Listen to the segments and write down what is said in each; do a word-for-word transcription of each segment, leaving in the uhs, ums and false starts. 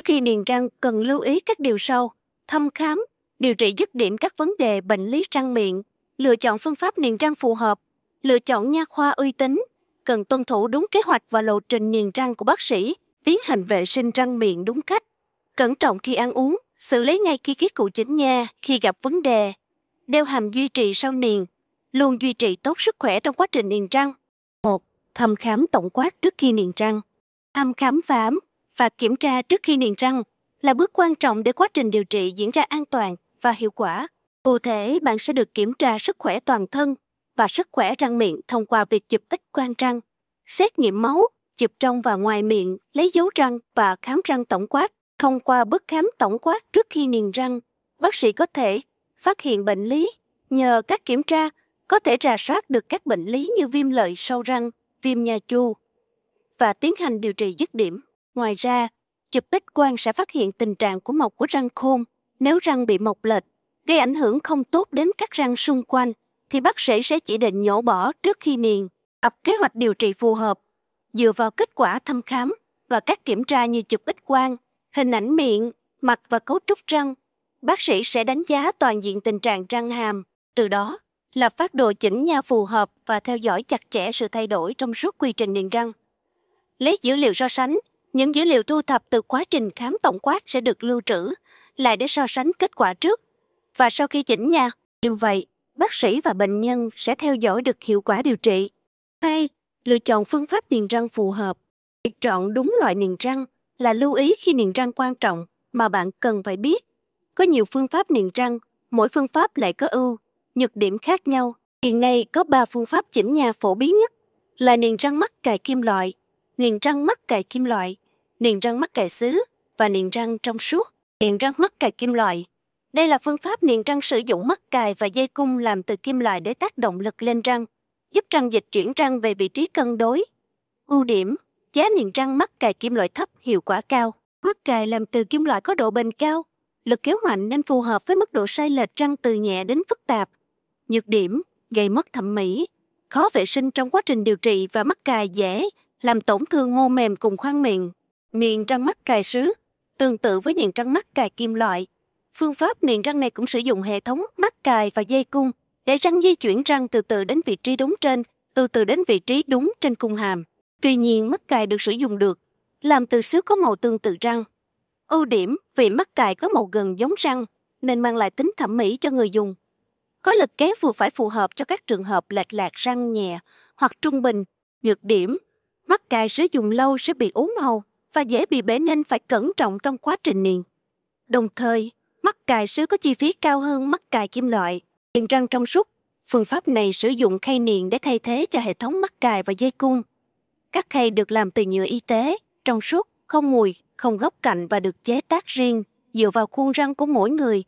Trước khi niềng răng cần lưu ý các điều sau: thăm khám, điều trị dứt điểm các vấn đề bệnh lý răng miệng, lựa chọn phương pháp niềng răng phù hợp, lựa chọn nha khoa uy tín, cần tuân thủ đúng kế hoạch và lộ trình niềng răng của bác sĩ, tiến hành vệ sinh răng miệng đúng cách, cẩn trọng khi ăn uống, xử lý ngay khi khí cụ chỉnh nha khi gặp vấn đề, đeo hàm duy trì sau niềng, luôn duy trì tốt sức khỏe trong quá trình niềng răng. một. Thăm khám tổng quát trước khi niềng răng. Thăm khám khám và kiểm tra trước khi niềng răng là bước quan trọng để quá trình điều trị diễn ra an toàn và hiệu quả. Cụ thể, bạn sẽ được kiểm tra sức khỏe toàn thân và sức khỏe răng miệng thông qua việc chụp X-quang răng, xét nghiệm máu, chụp trong và ngoài miệng, lấy dấu răng và khám răng tổng quát. Thông qua bước khám tổng quát trước khi niềng răng, bác sĩ có thể phát hiện bệnh lý. Nhờ các kiểm tra, có thể rà soát được các bệnh lý như viêm lợi sâu răng, viêm nha chu và tiến hành điều trị dứt điểm. Ngoài ra, chụp X-quang sẽ phát hiện tình trạng của mọc của răng khôn. Nếu răng bị mọc lệch, gây ảnh hưởng không tốt đến các răng xung quanh, thì bác sĩ sẽ chỉ định nhổ bỏ trước khi niềng. Lập kế hoạch điều trị phù hợp dựa vào kết quả thăm khám và các kiểm tra như chụp X-quang, hình ảnh miệng, mặt và cấu trúc răng. Bác sĩ sẽ đánh giá toàn diện tình trạng răng hàm, từ đó lập phác đồ chỉnh nha phù hợp và theo dõi chặt chẽ sự thay đổi trong suốt quy trình niềng răng. Lấy dữ liệu so sánh, những dữ liệu thu thập từ quá trình khám tổng quát sẽ được lưu trữ lại để so sánh kết quả trước và sau khi chỉnh nha. Như vậy, bác sĩ và bệnh nhân sẽ theo dõi được hiệu quả điều trị. hai. Lựa chọn phương pháp niềng răng phù hợp. Việc chọn đúng loại niềng răng là lưu ý khi niềng răng quan trọng mà bạn cần phải biết. Có nhiều phương pháp niềng răng, mỗi phương pháp lại có ưu, nhược điểm khác nhau. Hiện nay có ba phương pháp chỉnh nha phổ biến nhất là niềng răng mắc cài kim loại, niềng răng mắc cài kim loại, niềng răng mắc cài xứ và niềng răng trong suốt. Niềng răng mắc cài kim loại. Đây là phương pháp niềng răng sử dụng mắc cài và dây cung làm từ kim loại để tác động lực lên răng, giúp răng dịch chuyển răng về vị trí cân đối. Ưu điểm: giá niềng răng mắc cài kim loại thấp, hiệu quả cao. Mắc cài làm từ kim loại có độ bền cao, lực kéo mạnh nên phù hợp với mức độ sai lệch răng từ nhẹ đến phức tạp. Nhược điểm: gây mất thẩm mỹ, khó vệ sinh trong quá trình điều trị và mắc cài dễ làm tổn thương mô mềm cùng khoang miệng. Niềng răng mắc cài sứ. Tương tự với niềng răng mắc cài kim loại, phương pháp niềng răng này cũng sử dụng hệ thống mắc cài và dây cung để răng di chuyển răng từ từ đến vị trí đúng trên, từ từ đến vị trí đúng trên cung hàm. Tuy nhiên, mắc cài được sử dụng được làm từ sứ có màu tương tự răng. Ưu điểm: vì mắc cài có màu gần giống răng nên mang lại tính thẩm mỹ cho người dùng. Có lực kéo vừa phải phù hợp cho các trường hợp lệch lạc răng nhẹ hoặc trung bình. Nhược điểm: mắc cài sử dụng lâu sẽ bị ố màu và dễ bị bể nên phải cẩn trọng trong quá trình niềng. Đồng thời, mắc cài sứ có chi phí cao hơn mắc cài kim loại. Niềng răng trong suốt. Phương pháp này sử dụng khay niềng để thay thế cho hệ thống mắc cài và dây cung. Các khay được làm từ nhựa y tế, trong suốt, không mùi, không góc cạnh và được chế tác riêng dựa vào khuôn răng của mỗi người.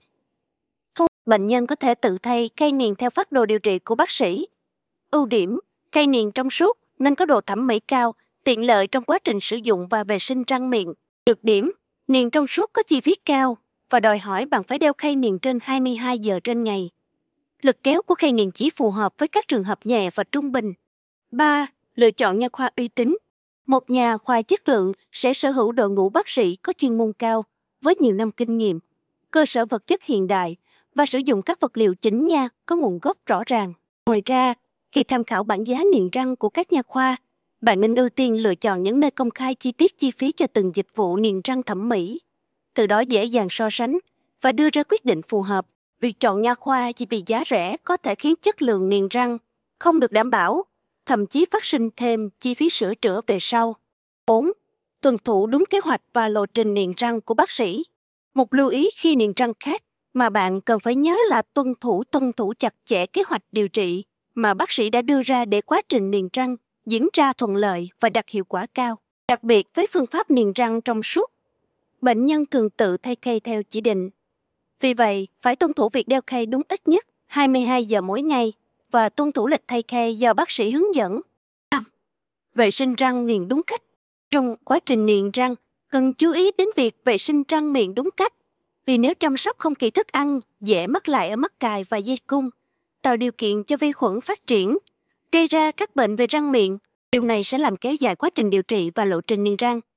Bệnh nhân có thể tự thay khay niềng theo phác đồ điều trị của bác sĩ. Ưu điểm: khay niềng trong suốt nên có độ thẩm mỹ cao, tiện lợi trong quá trình sử dụng và vệ sinh răng miệng. Nhược điểm: niềng trong suốt có chi phí cao và đòi hỏi bạn phải đeo khay niềng trên hai mươi hai giờ trên ngày. Lực kéo của khay niềng chỉ phù hợp với các trường hợp nhẹ và trung bình. ba. Lựa chọn nha khoa uy tín. Một nhà khoa chất lượng sẽ sở hữu đội ngũ bác sĩ có chuyên môn cao với nhiều năm kinh nghiệm, cơ sở vật chất hiện đại và sử dụng các vật liệu chỉnh nha có nguồn gốc rõ ràng. Ngoài ra, khi tham khảo bảng giá niềng răng của các nha khoa, bạn nên ưu tiên lựa chọn những nơi công khai chi tiết chi phí cho từng dịch vụ niềng răng thẩm mỹ. Từ đó dễ dàng so sánh và đưa ra quyết định phù hợp. Việc chọn nha khoa chỉ vì giá rẻ có thể khiến chất lượng niềng răng không được đảm bảo, thậm chí phát sinh thêm chi phí sửa chữa về sau. bốn. Tuân thủ đúng kế hoạch và lộ trình niềng răng của bác sĩ. Một lưu ý khi niềng răng khác mà bạn cần phải nhớ là tuân thủ tuân thủ chặt chẽ kế hoạch điều trị mà bác sĩ đã đưa ra để quá trình niềng răng diễn ra thuận lợi và đạt hiệu quả cao. Đặc biệt với phương pháp niềng răng trong suốt, bệnh nhân thường tự thay khay theo chỉ định. Vì vậy, phải tuân thủ việc đeo khay đúng ít nhất hai mươi hai giờ mỗi ngày và tuân thủ lịch thay khay do bác sĩ hướng dẫn. năm. Vệ sinh răng niềng đúng cách. Trong quá trình niềng răng, cần chú ý đến việc vệ sinh răng miệng đúng cách. Vì nếu chăm sóc không kỹ thức ăn, dễ mắc lại ở mắc cài và dây cung, tạo điều kiện cho vi khuẩn phát triển, gây ra các bệnh về răng miệng. Điều này sẽ làm kéo dài quá trình điều trị và lộ trình niềng răng.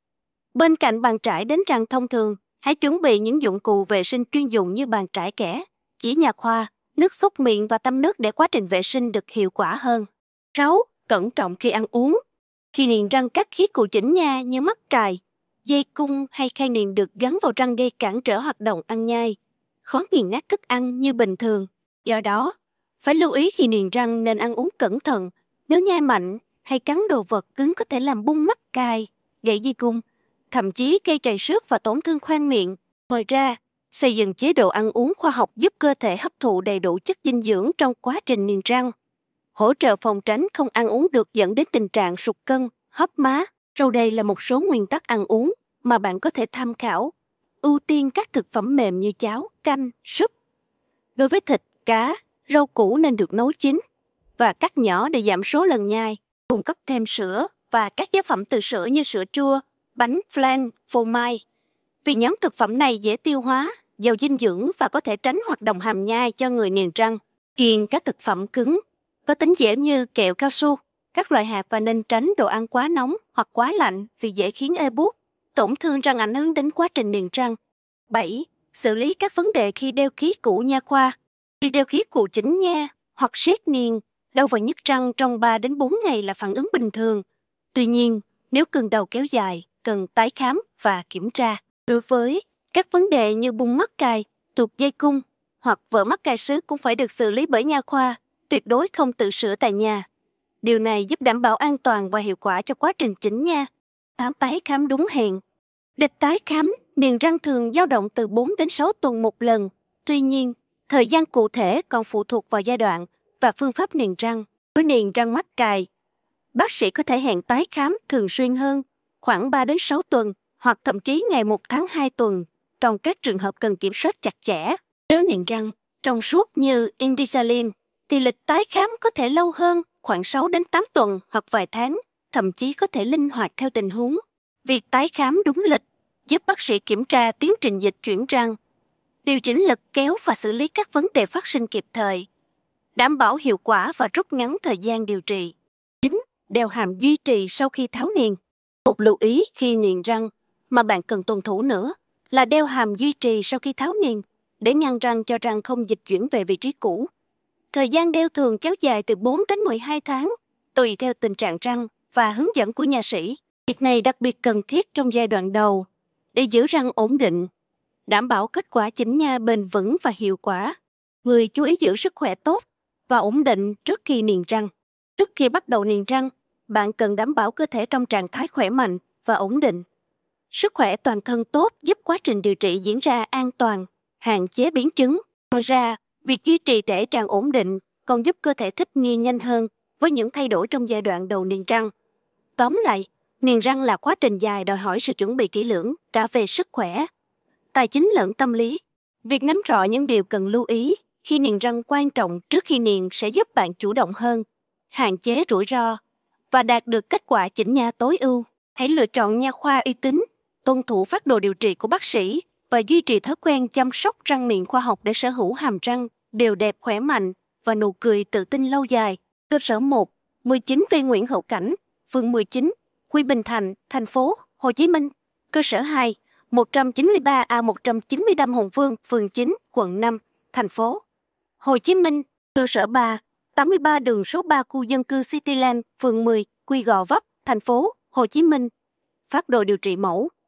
Bên cạnh bàn trải đánh răng thông thường, hãy chuẩn bị những dụng cụ vệ sinh chuyên dụng như bàn trải kẻ, chỉ nhà khoa, nước súc miệng và tăm nước để quá trình vệ sinh được hiệu quả hơn. sáu. Cẩn trọng khi ăn uống. Khi niềng răng các khí cụ chỉnh nha như mắc cài, dây cung hay khay niềng được gắn vào răng gây cản trở hoạt động ăn nhai, khó nghiền nát thức ăn như bình thường. Do đó, phải lưu ý khi niềng răng nên ăn uống cẩn thận. Nếu nhai mạnh hay cắn đồ vật cứng có thể làm bung mắc cài, gãy dây cung, thậm chí gây trầy xước và tổn thương khoang miệng. Ngoài ra, xây dựng chế độ ăn uống khoa học giúp cơ thể hấp thụ đầy đủ chất dinh dưỡng trong quá trình niềng răng, hỗ trợ phòng tránh không ăn uống được dẫn đến tình trạng sụt cân, hấp má. Sau đây là một số nguyên tắc ăn uống mà bạn có thể tham khảo. Ưu tiên các thực phẩm mềm như cháo, canh, súp. Đối với thịt, cá, rau củ nên được nấu chín và cắt nhỏ để giảm số lần nhai. Cung cấp thêm sữa và các chế phẩm từ sữa như sữa chua, bánh flan, phô mai. Vì nhóm thực phẩm này dễ tiêu hóa, giàu dinh dưỡng và có thể tránh hoạt động hàm nhai cho người niềng răng. Kiêng các thực phẩm cứng, có tính dẻo như kẹo cao su, các loại hạt và nên tránh đồ ăn quá nóng hoặc quá lạnh vì dễ khiến ê buốt, tổn thương răng ảnh hưởng đến quá trình niềng răng. bảy. Xử lý các vấn đề khi đeo khí cụ nha khoa. Khi đeo khí cụ chỉnh nha hoặc siết niềng, đau và nhức răng trong ba đến bốn ngày là phản ứng bình thường. Tuy nhiên, nếu cơn đau kéo dài, cần tái khám và kiểm tra. Đối với các vấn đề như bung mắc cài, tuột dây cung hoặc vỡ mắc cài xước cũng phải được xử lý bởi nha khoa, tuyệt đối không tự sửa tại nhà. Điều này giúp đảm bảo an toàn và hiệu quả cho quá trình chỉnh nha. tám. Tái khám đúng hẹn. Lịch tái khám, niềng răng thường dao động từ bốn đến sáu tuần một lần. Tuy nhiên, thời gian cụ thể còn phụ thuộc vào giai đoạn và phương pháp niềng răng. Với niềng răng mắc cài, bác sĩ có thể hẹn tái khám thường xuyên hơn, khoảng ba đến sáu tuần hoặc thậm chí ngày một tháng hai tuần, trong các trường hợp cần kiểm soát chặt chẽ. Nếu niềng răng trong suốt như Invisalign, thì lịch tái khám có thể lâu hơn, khoảng sáu đến tám tuần hoặc vài tháng, thậm chí có thể linh hoạt theo tình huống. Việc tái khám đúng lịch giúp bác sĩ kiểm tra tiến trình dịch chuyển răng, điều chỉnh lực kéo và xử lý các vấn đề phát sinh kịp thời, đảm bảo hiệu quả và rút ngắn thời gian điều trị. chín. Đeo hàm duy trì sau khi tháo niềng. Một lưu ý khi niềng răng mà bạn cần tuân thủ nữa là đeo hàm duy trì sau khi tháo niềng để ngăn răng cho răng không dịch chuyển về vị trí cũ. Thời gian đeo thường kéo dài từ bốn đến mười hai tháng, tùy theo tình trạng răng và hướng dẫn của nha sĩ. Việc này đặc biệt cần thiết trong giai đoạn đầu để giữ răng ổn định, đảm bảo kết quả chỉnh nha bền vững và hiệu quả. Người chú ý giữ sức khỏe tốt và ổn định trước khi niềng răng. Trước khi bắt đầu niềng răng, bạn cần đảm bảo cơ thể trong trạng thái khỏe mạnh và ổn định. Sức khỏe toàn thân tốt giúp quá trình điều trị diễn ra an toàn, hạn chế biến chứng. Ngoài ra, việc duy trì thể trạng ổn định còn giúp cơ thể thích nghi nhanh hơn với những thay đổi trong giai đoạn đầu niềng răng. Tóm lại, niềng răng là quá trình dài đòi hỏi sự chuẩn bị kỹ lưỡng cả về sức khỏe, tài chính lẫn tâm lý. Việc nắm rõ những điều cần lưu ý khi niềng răng quan trọng trước khi niềng sẽ giúp bạn chủ động hơn, hạn chế rủi ro và đạt được kết quả chỉnh nha tối ưu. Hãy lựa chọn nha khoa uy tín, tuân thủ phác đồ điều trị của bác sĩ và duy trì thói quen chăm sóc răng miệng khoa học để sở hữu hàm răng đều đẹp khỏe mạnh và nụ cười tự tin lâu dài. Cơ sở một, mười chín V Nguyễn Hữu Cảnh, phường mười chín, Quy Bình Thạnh, thành phố Hồ Chí Minh. Cơ sở hai, một trăm chín mươi ba A một trăm chín mươi lăm Hùng Vương, phường chín, quận năm, thành phố Hồ Chí Minh. Cơ sở ba, tám mươi ba đường số ba khu dân cư Cityland, phường mười, Quy Gò Vấp, thành phố Hồ Chí Minh. Phác đồ điều trị mẫu